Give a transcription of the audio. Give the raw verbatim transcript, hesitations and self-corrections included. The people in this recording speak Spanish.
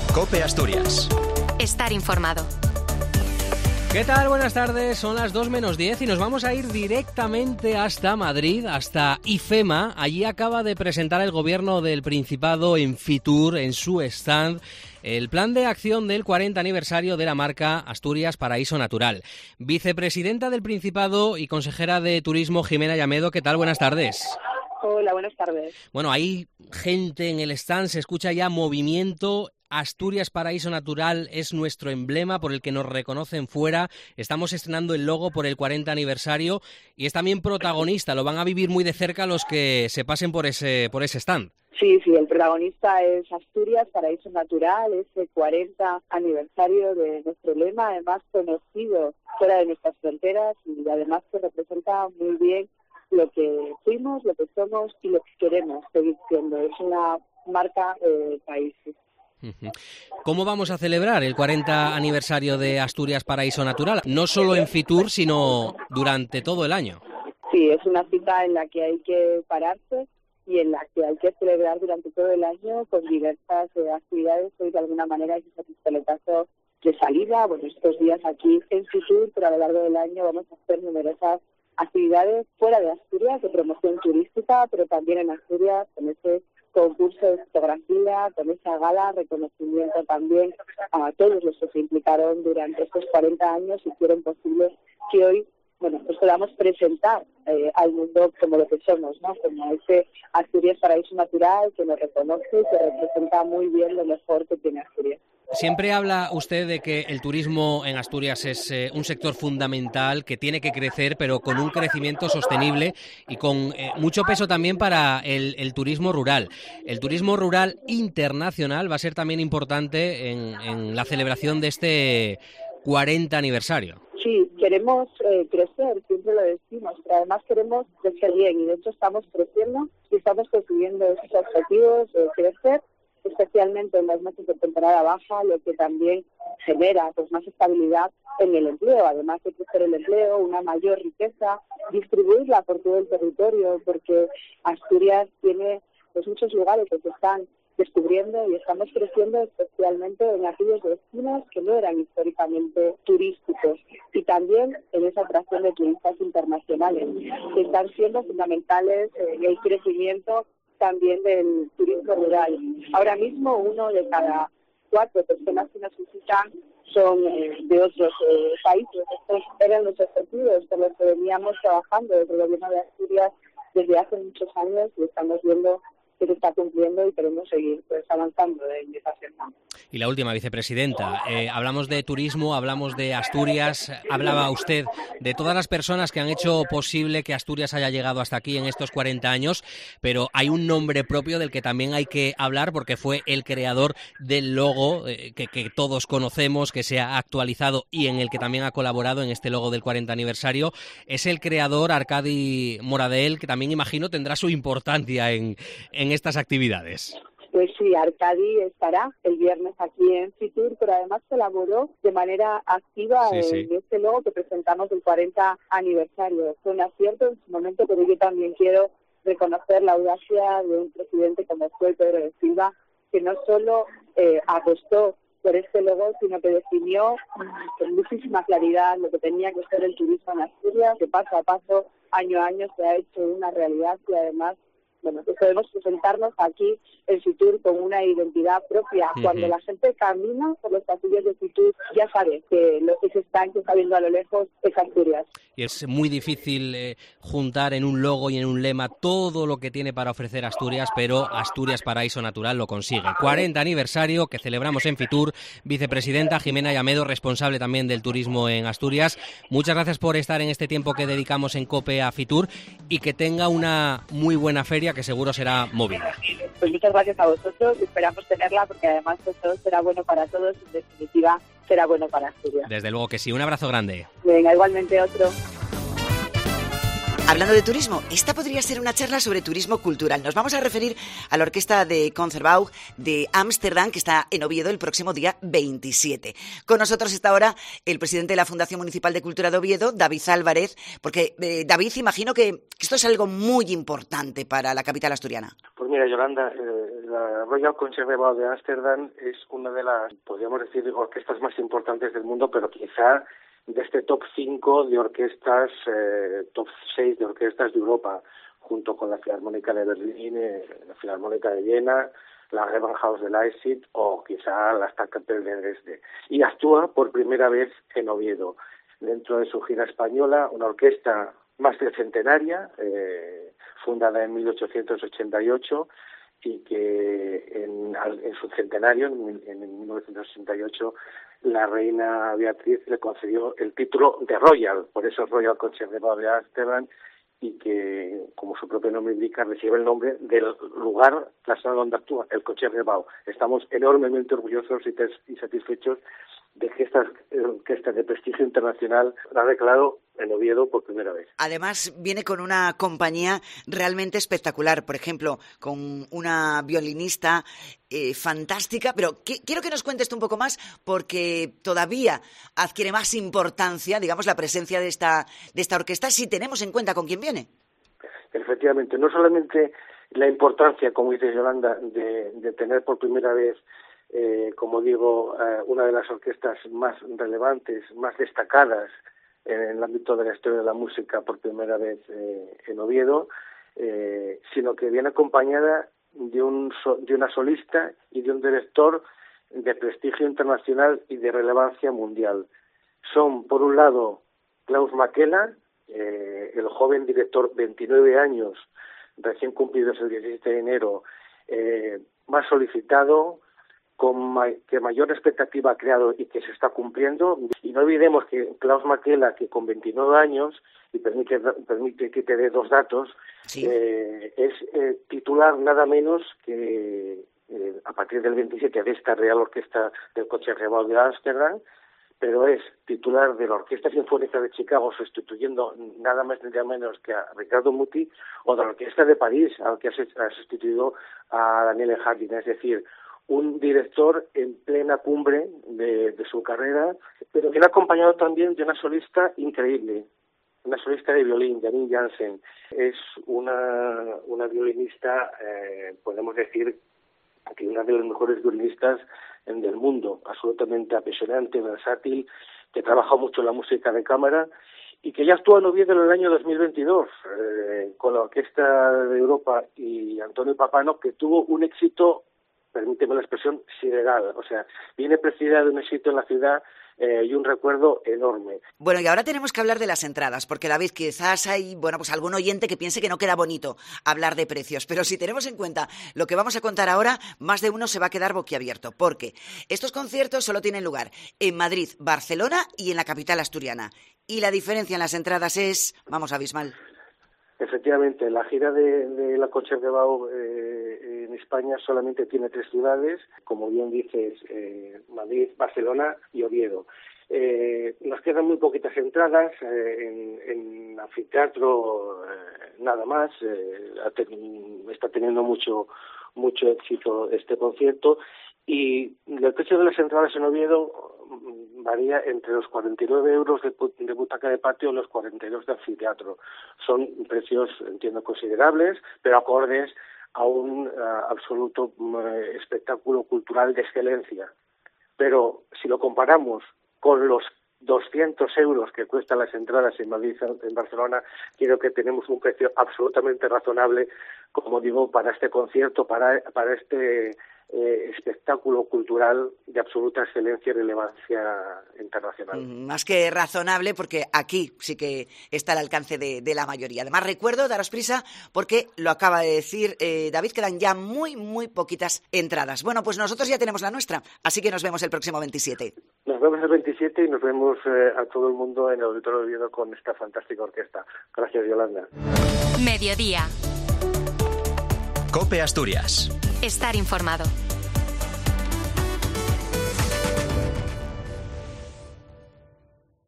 COPE Asturias. Estar informado. ¿Qué tal? Buenas tardes, son las dos menos diez y nos vamos a ir directamente hasta Madrid, hasta IFEMA. Allí acaba de presentar el Gobierno del Principado en Fitur, en su stand, el plan de acción del cuarenta aniversario de la marca Asturias Paraíso Natural. Vicepresidenta del Principado y consejera de Turismo, Jimena Llamedo, ¿qué tal? Buenas tardes. Hola, buenas tardes. Bueno, hay gente en el stand, se escucha ya movimiento. Asturias Paraíso Natural es nuestro emblema por el que nos reconocen fuera. Estamos estrenando el logo por el cuarenta aniversario y es también protagonista. Lo van a vivir muy de cerca los que se pasen por ese por ese stand. Sí, sí, el protagonista es Asturias Paraíso Natural, ese cuarenta aniversario de nuestro lema, además conocido fuera de nuestras fronteras y además que representa muy bien lo que fuimos, lo que somos y lo que queremos seguir siendo. Es una marca eh, país. ¿Cómo vamos a celebrar el cuarenta aniversario de Asturias Paraíso Natural? No solo en Fitur, sino durante todo el año. Sí, es una cita en la que hay que pararse y en la que hay que celebrar durante todo el año con diversas eh, actividades. Hoy de alguna manera hay que hacer un pistoletazo de salida. Bueno, estos días aquí en Fitur, pero a lo largo del año vamos a hacer numerosas actividades fuera de Asturias, de promoción turística, pero también en Asturias, con ese concurso de fotografía, con esa gala, reconocimiento también a todos los que se implicaron durante estos cuarenta años y hicieron posible que hoy, bueno, pues podamos presentar eh, al mundo como lo que somos, ¿no? Como ese Asturias Paraíso Natural que nos reconoce y que representa muy bien lo mejor que tiene Asturias. Siempre habla usted de que el turismo en Asturias es eh, un sector fundamental que tiene que crecer, pero con un crecimiento sostenible y con eh, mucho peso también para el, el turismo rural. El turismo rural internacional va a ser también importante en, en la celebración de este cuarenta aniversario. Sí, queremos eh, crecer, siempre lo decimos, pero además queremos crecer bien y de hecho estamos creciendo y estamos consiguiendo esos objetivos de crecer, especialmente en los meses de temporada baja, lo que también genera pues más estabilidad en el empleo, además de crecer el empleo, una mayor riqueza, distribuirla por todo el territorio, porque Asturias tiene pues muchos lugares que se están descubriendo y estamos creciendo especialmente en aquellos destinos que no eran históricamente turísticos y también en esa atracción de turistas internacionales que están siendo fundamentales en el crecimiento también del turismo rural. Ahora mismo uno de cada cuatro personas que nos visitan son eh, de otros eh, países. Estos eran los objetivos por los que veníamos trabajando desde el gobierno de Asturias desde hace muchos años y estamos viendo que se está cumpliendo y queremos seguir pues avanzando en esa senda. Y la última, vicepresidenta, eh, hablamos de turismo, hablamos de Asturias, hablaba usted de todas las personas que han hecho posible que Asturias haya llegado hasta aquí en estos cuarenta años, pero hay un nombre propio del que también hay que hablar porque fue el creador del logo eh, que, que todos conocemos, que se ha actualizado y en el que también ha colaborado en este logo del cuarenta aniversario. Es el creador Arcadi Moradell, que también imagino tendrá su importancia en, en estas actividades. Pues sí, Arcadi estará el viernes aquí en Fitur, pero además colaboró de manera activa sí, en sí. este logo que presentamos del cuarenta aniversario. Fue un acierto en su momento, pero yo también quiero reconocer la audacia de un presidente como fue Pedro de Silva, que no solo eh, apostó por este logo, sino que definió con muchísima claridad lo que tenía que ser el turismo en Asturias, que paso a paso, año a año, se ha hecho una realidad y además bueno, pues podemos presentarnos aquí en Fitur con una identidad propia. Uh-huh. Cuando la gente camina por los pasillos de Fitur, ya sabe que lo que se está, que está viendo a lo lejos es Asturias. Y es muy difícil eh, juntar en un logo y en un lema todo lo que tiene para ofrecer Asturias, pero Asturias Paraíso Natural lo consigue. cuarenta aniversario que celebramos en Fitur. Vicepresidenta Jimena Llamedo, responsable también del turismo en Asturias. Muchas gracias por estar en este tiempo que dedicamos en COPE a Fitur y que tenga una muy buena feria que seguro será movida. Pues muchas gracias a vosotros, esperamos tenerla porque además esto será bueno para todos y en definitiva será bueno para Asturias. Desde luego que sí, un abrazo grande. Venga, igualmente otro. Hablando de turismo, esta podría ser una charla sobre turismo cultural. Nos vamos a referir a la orquesta de Concertbouw de Ámsterdam, que está en Oviedo el próximo día veintisiete. Con nosotros está ahora el presidente de la Fundación Municipal de Cultura de Oviedo, David Álvarez, porque eh, David, imagino que esto es algo muy importante para la capital asturiana. Pues mira, Yolanda, eh, la Royal Concertgebouw de Ámsterdam es una de las, podríamos decir, orquestas más importantes del mundo, pero quizá de este top cinco de orquestas, eh, top seis de orquestas de Europa, junto con la Filarmónica de Berlín, eh, la Filarmónica de Viena, la Gewandhaus de Leipzig o quizá la Staatskapelle de Dresde. Y actúa por primera vez en Oviedo, dentro de su gira española, una orquesta más que centenaria, eh, fundada en mil ochocientos ochenta y ocho, y que en, en su centenario, en, en mil novecientos sesenta y ocho, la reina Beatriz le concedió el título de Royal, por eso Royal Concertgebouw de Ámsterdam, y que, como su propio nombre indica, recibe el nombre del lugar, la sala donde actúa, el Concertgebouw. Estamos enormemente orgullosos y, tes- y satisfechos de que esta orquesta de prestigio internacional la ha declarado en Oviedo por primera vez. Además, viene con una compañía realmente espectacular, por ejemplo, con una violinista eh, fantástica, pero que, quiero que nos cuentes tú un poco más, porque todavía adquiere más importancia, digamos, la presencia de esta, de esta orquesta, si tenemos en cuenta con quién viene. Efectivamente, no solamente la importancia, como dice Yolanda, de, de tener por primera vez Eh, como digo, eh, una de las orquestas más relevantes, más destacadas en el ámbito de la historia de la música por primera vez eh, en Oviedo, eh, sino que viene acompañada de, un so, de una solista y de un director de prestigio internacional y de relevancia mundial. Son, por un lado, Klaus Makela, eh, el joven director, veintinueve años, recién cumplidos el diecisiete de enero, eh, más solicitado, con ma- que mayor expectativa ha creado y que se está cumpliendo. Y no olvidemos que Klaus Makela, que con veintinueve años, y permite, permite que te dé dos datos, sí. eh, es eh, titular nada menos que eh, a partir del veintisiete de esta Real Orquesta del Concertgebouw de Ámsterdam, pero es titular de la Orquesta Sinfónica de Chicago, sustituyendo nada más ni nada menos que a Ricardo Muti, o de la Orquesta de París, al que ha sustituido a Daniele Harding. Es decir, un director en plena cumbre de, de su carrera, pero viene acompañado también de una solista increíble, una solista de violín, Janine Jansen. Es una, una violinista, eh, podemos decir, que una de las mejores violinistas en, del mundo, absolutamente apasionante, versátil, que trabaja mucho en la música de cámara y que ya actúa en Oviedo en el año dos mil veintidós eh, con la Orquesta de Europa y Antonio Papano, que tuvo un éxito, permíteme la expresión, sideral. O sea, viene precedida de un éxito en la ciudad eh, y un recuerdo enorme. Bueno, y ahora tenemos que hablar de las entradas, porque David, quizás hay, bueno, pues algún oyente que piense que no queda bonito hablar de precios, pero si tenemos en cuenta lo que vamos a contar ahora, más de uno se va a quedar boquiabierto, porque estos conciertos solo tienen lugar en Madrid, Barcelona y en la capital asturiana. Y la diferencia en las entradas es, vamos, abismal. Efectivamente, la gira de, de la Concertgebouw eh, en España solamente tiene tres ciudades, como bien dices, eh, Madrid, Barcelona y Oviedo. Eh, nos quedan muy poquitas entradas, eh, en, en anfiteatro eh, nada más, eh, está teniendo mucho mucho éxito este concierto, y el precio de las entradas en Oviedo varía entre los cuarenta y nueve euros de, de butaca de patio y los cuarenta y dos de anfiteatro. Son precios, entiendo, considerables, pero acordes a un uh, absoluto uh, espectáculo cultural de excelencia. Pero si lo comparamos con los doscientos euros que cuestan las entradas en Madrid, en Barcelona, creo que tenemos un precio absolutamente razonable, como digo, para este concierto, para, para este eh, espectáculo cultural de absoluta excelencia y relevancia internacional. Más que razonable, porque aquí sí que está al alcance de, de la mayoría. Además, recuerdo, daros prisa, porque lo acaba de decir eh, David, quedan ya muy, muy poquitas entradas. Bueno, pues nosotros ya tenemos la nuestra, así que nos vemos el próximo veintisiete. Nos vemos el veintisiete y nos vemos eh, a todo el mundo en el Auditorio de Oviedo con esta fantástica orquesta. Gracias, Yolanda. Mediodía. COPE Asturias. Estar informado.